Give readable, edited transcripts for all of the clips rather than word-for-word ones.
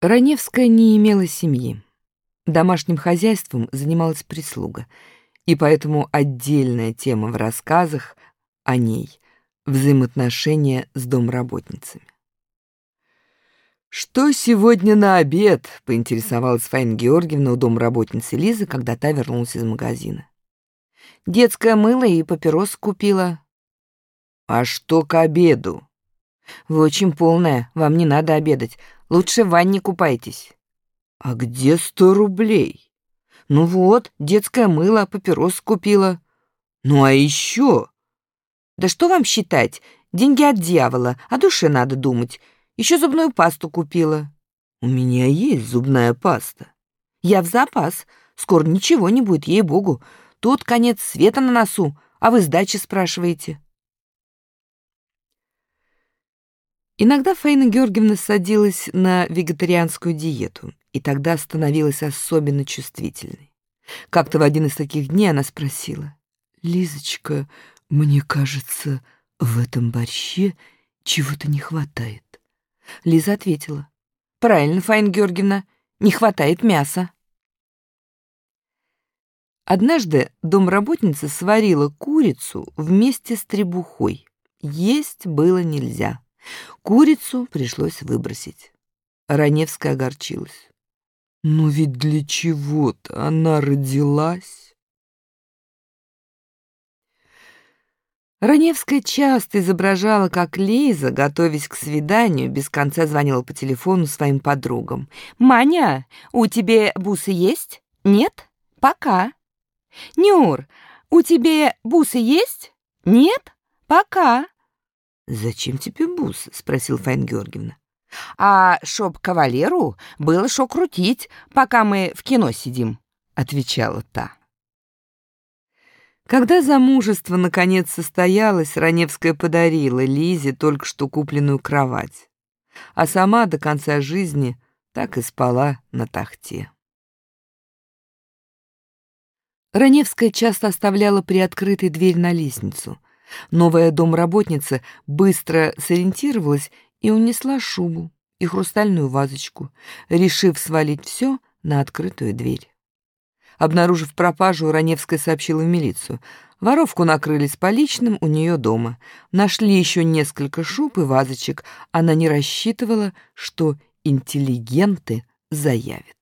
Раневская не имела семьи. Домашним хозяйством занималась прислуга, и поэтому отдельная тема в рассказах о ней — взаимоотношения с домработницами. «Что сегодня на обед?» — поинтересовалась Фаина Георгиевна у домработницы Лизы, когда та вернулась из магазина. «Детское мыло и папирос купила». «А что к обеду?» «Вы очень полная, вам не надо обедать. Лучше в ванне купайтесь». «А где 100 рублей?» «Ну вот, детское мыло, папирос купила». «Ну а еще?» «Да что вам считать? Деньги от дьявола, о душе надо думать. Еще зубную пасту купила». «У меня есть зубная паста». «Я в запас. Скоро ничего не будет, ей-богу. Тут конец света на носу, а вы сдачи спрашиваете». Иногда Фаина Георгиевна садилась на вегетарианскую диету, и тогда становилась особенно чувствительной. Как-то в один из таких дней она спросила: «Лизочка, мне кажется, в этом борще чего-то не хватает». Лиза ответила: «Правильно, Фаина Георгиевна, не хватает мяса». Однажды домработница сварила курицу вместе с требухой. Есть было нельзя. Курицу пришлось выбросить. Раневская огорчилась. «Но ведь для чего-то она родилась». Раневская часто изображала, как Лиза, готовясь к свиданию, без конца звонила по телефону своим подругам. «Маня, у тебя бусы есть? Нет? Пока. Нюр, у тебя бусы есть? Нет? Пока». «Зачем тебе бусы?» — спросила Фаина Георгиевна. «А чтоб кавалеру было шо крутить, пока мы в кино сидим», — отвечала та. Когда замужество наконец состоялось, Раневская подарила Лизе только что купленную кровать, а сама до конца жизни так и спала на тахте. Раневская часто оставляла приоткрытой дверь на лестницу. Новая домработница быстро сориентировалась и унесла шубу и хрустальную вазочку, решив свалить все на открытую дверь. Обнаружив пропажу, Раневская сообщила в милицию. Воровку накрыли с поличным у нее дома. Нашли еще несколько шуб и вазочек. Она не рассчитывала, что интеллигенты заявят.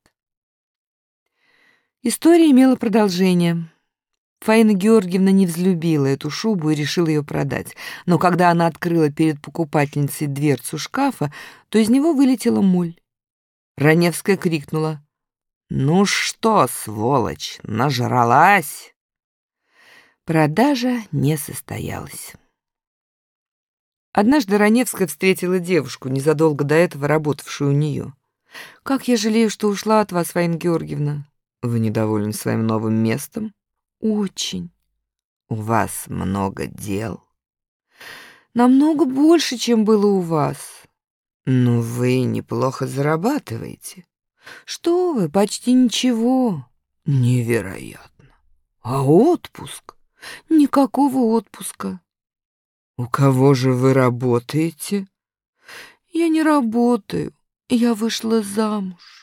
История имела продолжение. Фаина Георгиевна не взлюбила эту шубу и решила ее продать. Но когда она открыла перед покупательницей дверцу шкафа, то из него вылетела моль. Раневская крикнула: «Ну что, сволочь, нажралась?» Продажа не состоялась. Однажды Раневская встретила девушку, незадолго до этого работавшую у нее. «Как я жалею, что ушла от вас, Фаина Георгиевна. Вы недовольны своим новым местом?» «Очень». «У вас много дел?» «Намного больше, чем было у вас». «Ну, вы неплохо зарабатываете». «Что вы, почти ничего». «Невероятно. А отпуск?» «Никакого отпуска». «У кого же вы работаете?» «Я не работаю, я вышла замуж».